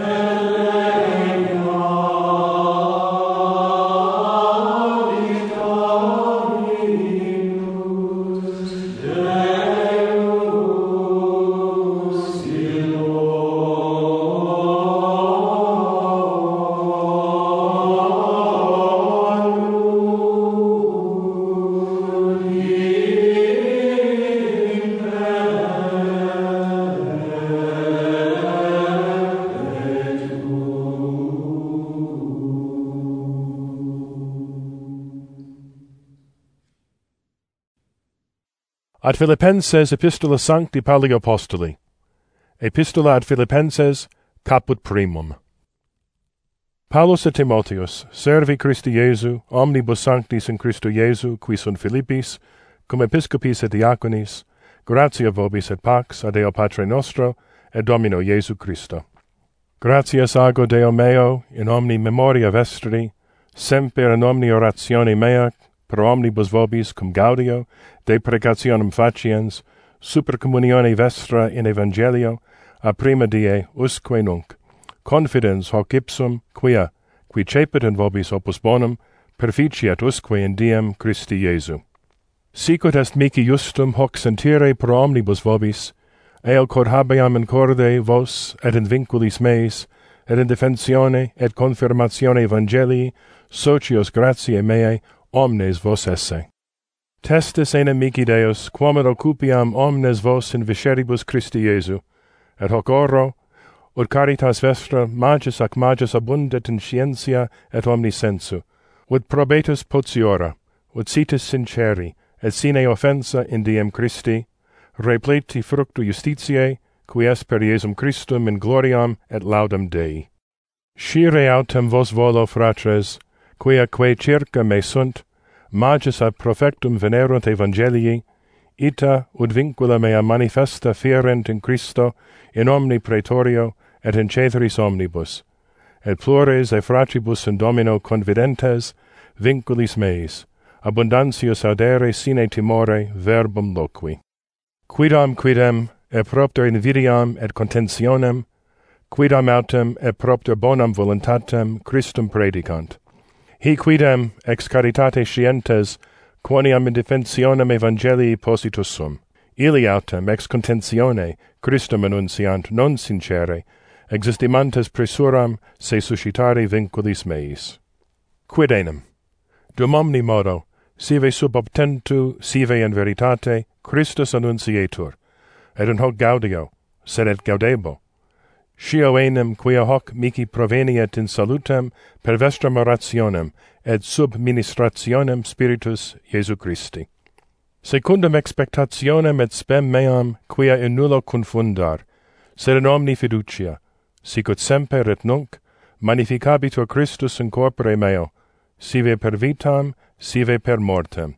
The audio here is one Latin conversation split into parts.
Ad Philippenses Epistola Sancti Pauli Apostoli. Epistola ad Philippenses, caput primum. Paulus et Timotheus, servi Christi Iesu, omnibus sanctis in Christo Iesu, qui sunt Philippis, cum episcopis et diaconis, gratia vobis et pax ad Deo Patre nostro, et Domino Iesu Christo. Gratias ago Deo meo, in omni memoria vestri, semper in omni oratione mea, pro omnibus vobis cum gaudio, de precationem faciens, super communione vestra in Evangelio, a prima die usque nunc, confidens hoc ipsum, quia, qui cepit in vobis opus bonum, perficiat usque in diem Christi Iesu. Sicut est mihi justum hoc sentire pro omnibus vobis, eo quod habeam in corde vos, et in vinculis meis, et in defensione, et confirmatione Evangelii, socios gratiae meae, omnes vos esse. Testis enim mihi Deus, quamid occupiam omnes vos in visceribus Christi Iesu, et hoc oro, ut caritas vestra magis ac magis abundet in scientia et omni sensu, ut probetus potiora, ut sitis sinceri, et sine offensa in diem Christi, repleti fructu justitiae, qui est per Iesum Christum in gloriam et laudam Dei. Scire autem vos volo, fratres, quia quae circa me sunt, magis ab profectum venerunt Evangelii, ita ut vincula mea manifesta fierent in Christo, in omni praetorio, et in ceteris omnibus, et plures e fratribus in Domino convidentes, vinculis meis, abundantius audere sine timore verbum loqui. Quidam quidem, e propter invidiam et contentionem, quidam autem e propter bonam voluntatem Christum predicant. Hi quidem ex caritate scientes, quoniam in defensionem Evangelii positus sum. Ili autem ex contentione Christum annunciant non sincere, existimantes presuram se suscitare vinculis meis. Quid enim? Dum omni modo, sive sub obtentu, sive in veritate, Christus annuncietur, et in hoc gaudio, sed et gaudebo. Scio enim quia hoc mihi proveniet in salutem per vestram orationem et sub ministrationem Spiritus Iesu Christi. Secundum expectationem et spem meam quia in nullo confundar, sed in omni fiducia, sicut semper et nunc, magnificabitur Christus in corpore meo, sive per vitam, sive per mortem.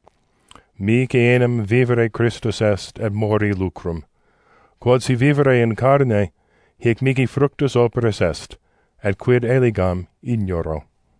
Mihi enim vivere Christus est, et mori lucrum. Quod si vivere in carne, hic mihi fructus operis est, et quid eligam ignoro.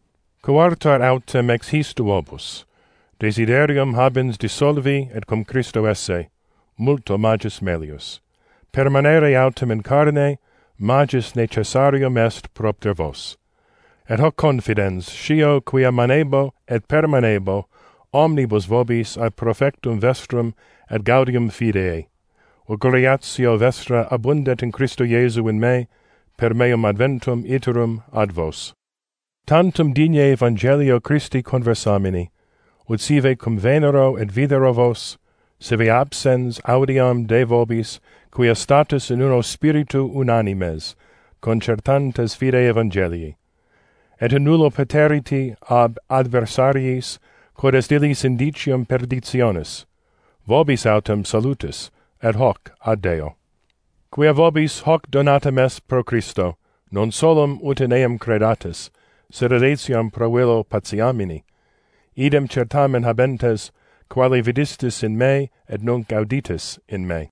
Quartar autem ex histu obus, desiderium habens dissolvi et cum Christo esse, multo magis melius. Permanere autem in carne, magis necessarium est propter vos. Et hoc confidens, scio quia manebo et permanebo, omnibus vobis ad profectum vestrum et gaudium fidei, ut gloriatio vestra abundet in Christo Iesu in me, per meum adventum iterum ad vos. Tantum digne Evangelio Christi conversamini, ut sive cum venero et videro vos, sive absens audiam de vobis, quia status in uno spiritu unanimes, concertantes fide Evangelii, et in nullo peteriti ab adversariis, quod est illis indicium perditionis, vobis autem salutis, et hoc ad Deo. Quia vobis hoc donatum est pro Christo, non solum ut in eam credatis, sed ad etiam pro illo patiamini, idem certamen habentes, quale vidistis in me, et nunc auditis in me.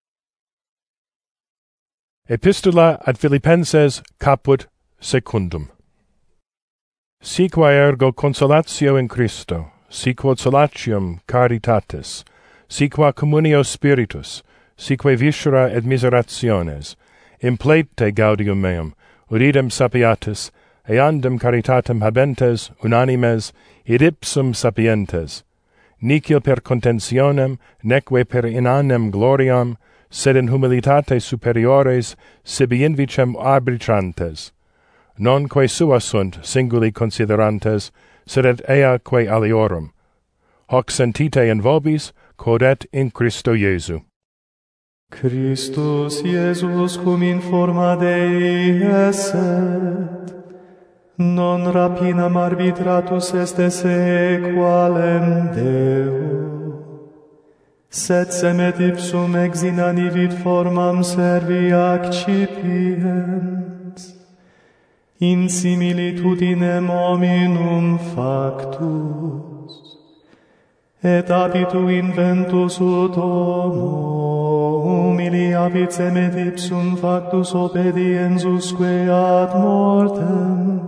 Epistola ad Philippenses caput secundum. Si qua ergo consolatio in Christo, si quod solatium caritatis, si qua communio spiritus, si que viscera et miserationes, implete gaudium meum, ut idem sapiatis, eandem caritatem habentes, unanimes, id ipsum sapientes, nicil per contentionem, neque per inanem gloriam, sed in humilitate superiores sibi invicem arbitrantes, nonque sua sunt singuli considerantes, sed et ea quae aliorum. Hoc sentite in vobis, quod et in Christo Iesu. Christus Iesus cum in forma Dei esset, non rapinam arbitratus est esse qualem Deo, sed semet ipsum ex inanivit formam servi accipiens, in similitudinem hominum factus, et habitu inventus ut homo humiliavit semet ipsum factus obediensusque ad mortem,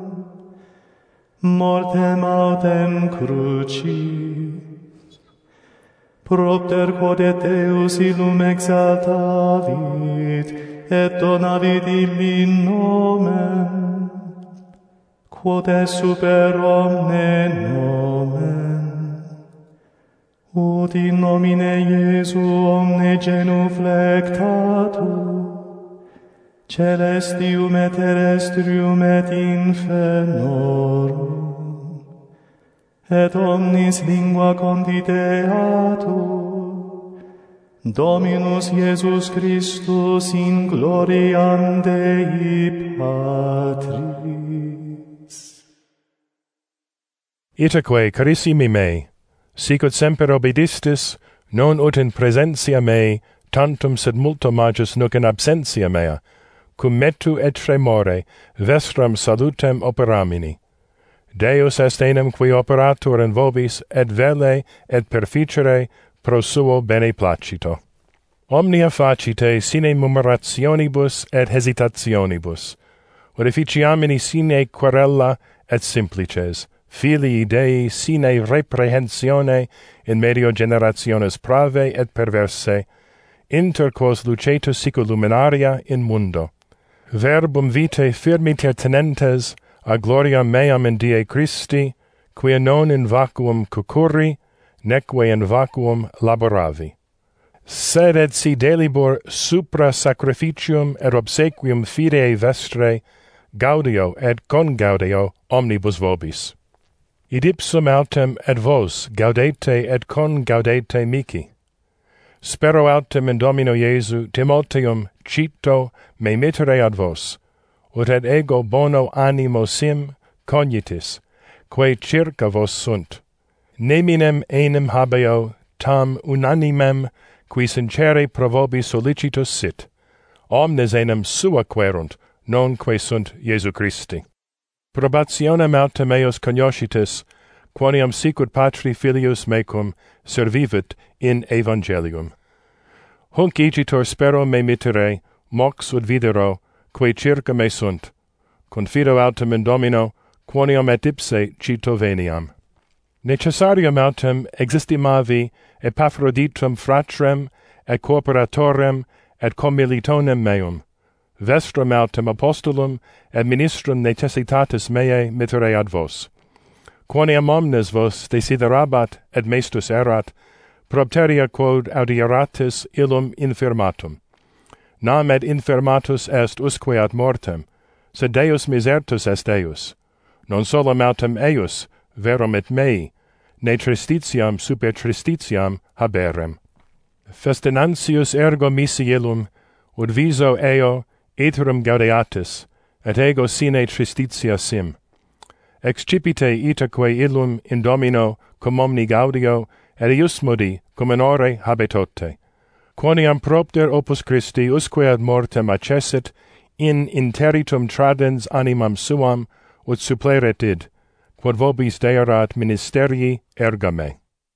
mortem autem crucis, propter quod et Deus illum exaltavit, et donavit illi nomen, quod est super omne nomen, ut in nomine Iesu omne genu flectatur, celestium et terrestrium et infernorum, et omnis lingua conditeatur, Dominus Iesus Christus in gloriam Dei Patris. Itaque, carissimi mei, sic ut semper obedistis, non ut in presentia mei, tantum sed multo magis nuc in absentia mea, cum metu et tremore vestram salutem operamini. Deus est enim qui operatur in vobis, et vele et perficere pro suo bene placito. Omnia facite sine murmurationibus et hesitationibus, odeficiamini sine querella et simplices, filii Dei sine reprehensione in medio generationes prave et perverse, inter quos lucetus sicu luminaria in mundo. Verbum vitae firmiter tenentes a gloria meam in die Christi, quia non in vacuum cucurri, neque in vacuum laboravi. Sed et si delibur supra sacrificium et obsequium fidei vestre, gaudio et congaudio omnibus vobis. Id ipsum autem et vos gaudete et congaudete mihi. Spero autem in Domino Iesu Timotheum cito me mittere ad vos, ut et ego bono animo sim cognitis, quae circa vos sunt. Neminem enim habeo tam unanimem qui sincere pro vobis solicitus sit. Omnes enim sua querunt, nonque sunt Iesu Christi. Probationem autem eos cognoscitis, quoniam sicut Patri Filius mecum servivit in Evangelium. Hunc igitur spero me mittere, mox ut videro, quae circa me sunt. Confido autem in Domino, quoniam et ipse cito veniam. Necessarium autem existimavi Epaphroditum fratrem, et cooperatorem, et commilitonem meum. Vestram autem apostolum, et ministrum necessitatis meae mittere ad vos. Quoniam omnes vos desiderabat, et mestus erat, propteria quod audieratis illum infirmatum. Nam et infirmatus est usque ad mortem, sed Deus misertus est Deus. Non solum autem eius, verum et mei, ne tristitiam super tristitiam haberem. Festinantius ergo misi illum, ut viso eo iterum gaudeatis, et ego sine tristitia sim. Excipite itaque illum in Domino cum omni gaudio, et iusmodi cum in ore habetote. Quoniam propter opus Christi usque ad mortem accessit, in interitum tradens animam suam, ut suppleret id, quod vobis deerat ministerii ergame.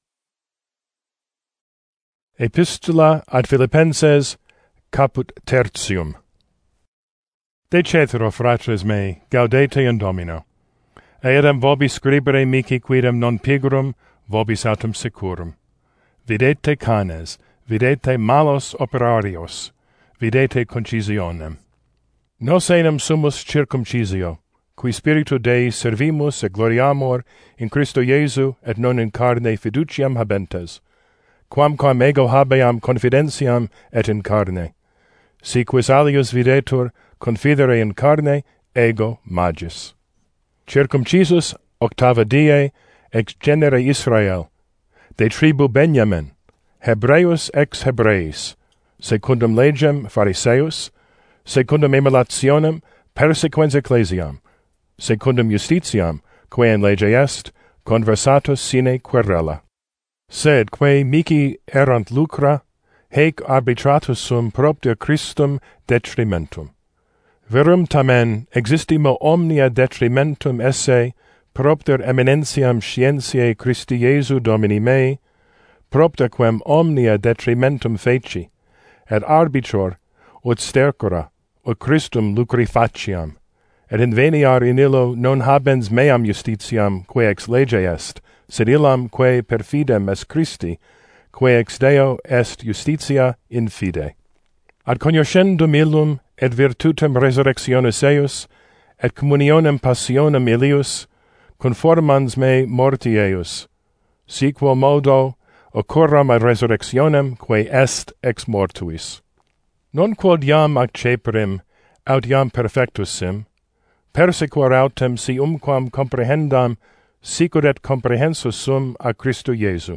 Epistola ad Philippenses, caput tertium. De cetero, fratres mei, gaudete in Domino. Eadem vobis scribere mihi quidem non pigurum, vobis autem securum. Videte canes, videte malos operarios, videte concisionem. Nos enim sumus circumcisio, qui spiritu Dei servimus et gloriamur in Christo Iesu et non in carne fiduciam habentes, quamquam ego habeam confidentiam et in carne. Si quis alius videtur confidere in carne, ego magis. Circumcisus octava die ex genere Israel, de tribu Benjamin, Hebreus ex Hebreis, secundum legem Phariseus, secundum emulationem persequens ecclesiam, secundum justitiam, quae in lege est, conversatus sine querela. Sed quae mihi erant lucra, haec arbitratus sum propter Christum detrimentum. Verum tamen existimo omnia detrimentum esse propter eminentiam scientiae Christi Iesu Domini mei, propter quem omnia detrimentum feci, et arbitror, ut stercora, ut Christum lucri faciam, et inveniar in illo non habens meam justitiam quae ex lege est, sed illam quae per fidem est Christi, quae ex Deo est justitia in fide. Ad cognoscendum illum et virtutem resurrectionis eius, et communionem passionem illius, conformans me morti eius, siquo modo occurram ad resurrectionem quae est ex mortuis. Non quod iam acceperim, aut iam perfectus sim, persequor autem si umquam comprehendam, sicut et comprehensus sum a Christo Iesu.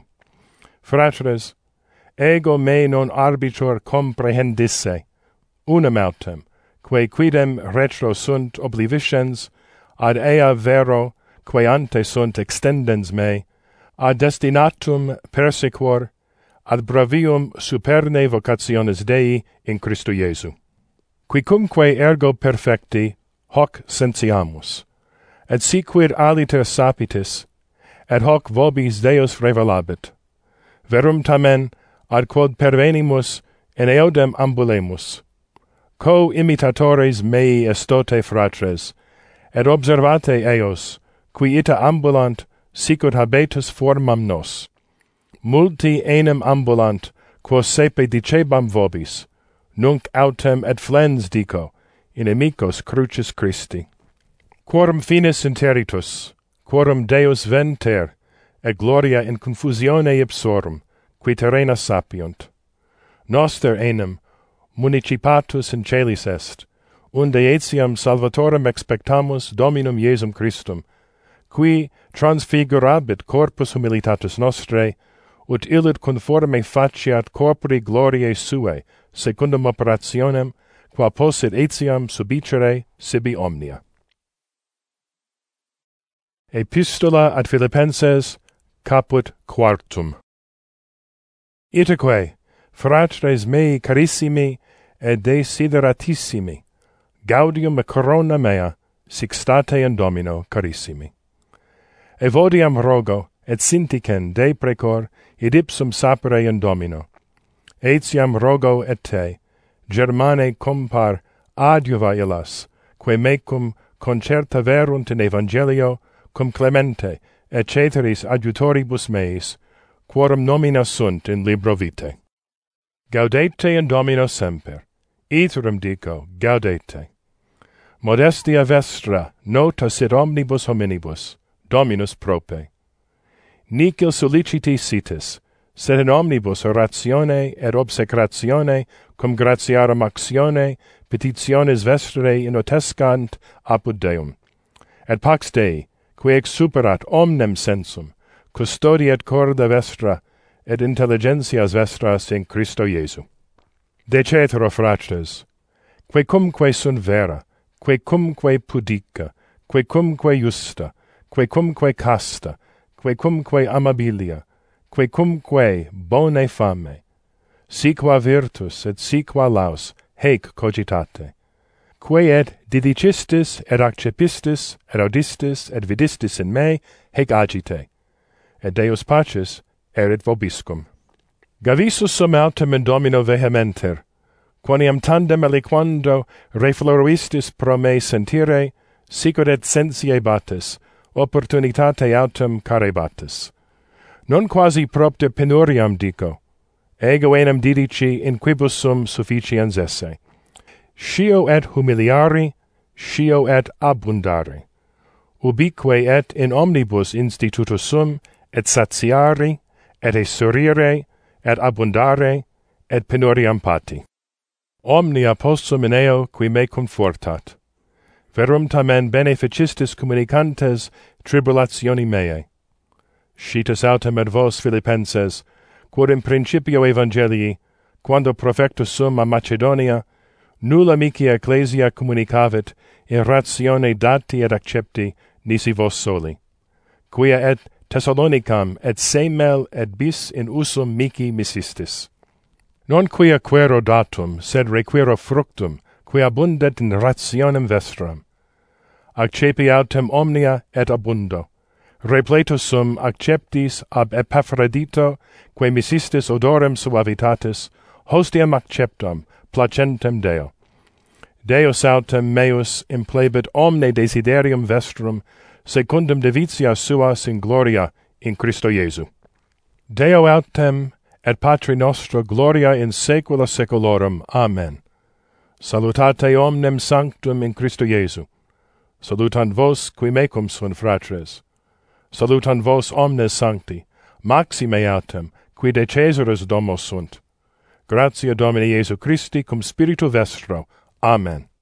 Fratres, ego me non arbitor comprehendisse, unum autem, quae quidem retro sunt obliviscens, ad ea vero, quae ante sunt extendens me, ad destinatum persequor, ad bravium superne vocationis Dei in Christo Iesu. Quicumque ergo perfecti, hoc sentiamus, et si quid aliter sapitis, et hoc vobis Deus revelabit. Verum tamen, ad quod pervenimus in eodem ambulemus, co-imitatores mei estote fratres, et observate eos, qui ita ambulant, sicut habetus formam nos. Multi enim ambulant, quos sepe dicebam vobis, nunc autem et flens dico, inimicos crucis Christi. Quorum finis interitus, quorum Deus venter, et gloria in confusione ipsorum, qui terrena sapiunt. Noster enim, municipatus in celis est, unde etiam salvatorem expectamus Dominum Iesum Christum, qui transfigurabit corpus humilitatis nostrae, ut illit conforme faciat corpori gloriae suae, secundum operationem, qua possit etiam subicere sibi omnia. Epistola ad Philippenses, caput quartum. Itaque, fratres mei carissimi et desideratissimi, gaudium et corona mea, sic state in Domino carissimi. Evodiam rogo, et sinticen de precor, id ipsum sapere in Domino. Etiam rogo et te, Germane compar adiuva illas, quae mecum concerta verunt in Evangelio, cum Clemente, et ceteris adjutoribus meis, quorum nomina sunt in libro vitae. Gaudete in Domino semper, iterum dico, gaudete. Modestia vestra, nota sit omnibus hominibus, Dominus prope. Nicil soliciti sitis, sed in omnibus oratione et obsecratione, cum gratiarum actione, petitiones vestre innotescant apud Deum. Et pax Dei, qui exuperat omnem sensum, custodiet corda vestra, et intelligentias vestras in Christo Iesu. De cetero, fratres, quecumque sunt vera, quecumque pudica, quecumque justa, quecumque casta, quecumque amabilia, quecumque bone fame, siqua virtus et siqua laus, haec cogitate. Quae et didicistis, et accepistis, et audistis, et vidistis in me, haec agite. Et Deus pacis erit vobiscum. Gavisus sum autem in Domino vehementer, quoniam tandem aliquando refloruistis pro me sentire, sicut et sensie batis, opportunitate autem carebatis. Non quasi propter penuriam dico, ego enim didici in quibus sum sufficiens esse. Scio et humiliari, scio et abundari. Ubique et in omnibus institutus sum, et satiari, et esurire, et abundare, et penuriam pati. Omnia possum in eo qui me confortat. Verum tamen beneficistis communicantes tribulationi meae. Scitus autem et vos, Philippenses, quod in principio Evangelii, quando profectus sum a Macedonia, nulla mihi ecclesia communicavit in ratione dati et accepti nisi vos soli, quia et Thessalonicam et semel et bis in usum mihi missistis. Non quia quero datum, sed requero fructum, quia abundet in rationem vestram. Accepi autem omnia et abundo. Repletus sum acceptis ab Epaphrodito, quae missistis odorem suavitatis, hostiam acceptam, placentem Deo. Deus autem meus implebit omne desiderium vestrum, secundum divitias suas in gloria in Christo Iesu. Deo autem et Patri nostro gloria in saecula saeculorum. Amen. Salutate omnem sanctum in Christo Iesu. Salutant vos qui mecum sunt fratres. Salutant vos omnes sancti, maxime autem, qui de Caesaris domo sunt. Gratia Domini Iesu Christi cum spiritu vestro. Amen.